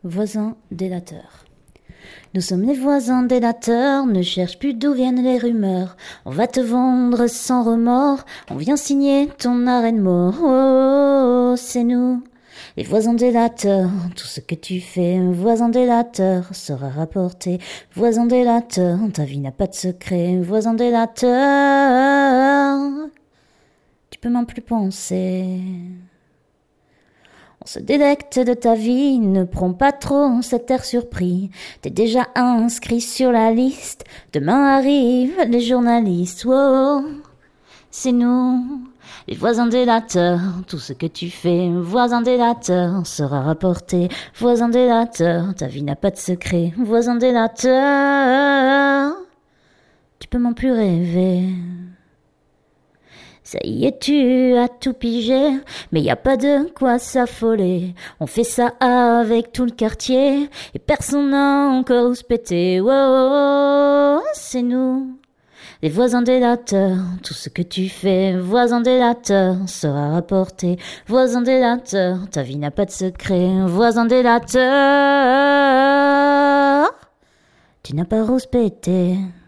Voisins délateurs. Nous sommes les voisins délateurs, ne cherche plus d'où viennent les rumeurs. On va te vendre sans remords, on vient signer ton arrêt de mort. Oh, c'est nous, les voisins délateurs. Tout ce que tu fais, voisin délateur, sera rapporté. Voisin délateur, ta vie n'a pas de secret. Voisin délateur, tu peux même plus penser. On se délecte de ta vie, ne prends pas trop cet air surpris. T'es déjà inscrit sur la liste, demain arrivent les journalistes. Wow, c'est nous, les voisins délateurs. Tout ce que tu fais, voisin délateur, sera rapporté. Voisin délateur, ta vie n'a pas de secret. Voisin délateur, tu peux même plus rêver. Ça y est, tu as tout pigé, mais y a pas de quoi s'affoler. On fait ça avec tout le quartier, et personne n'a encore où se péter. Wow, c'est nous, les voisins délateurs. Tout ce que tu fais, voisin délateur, sera rapporté. Voisin délateur, ta vie n'a pas de secret. Voisin délateur, tu n'as pas où se péter.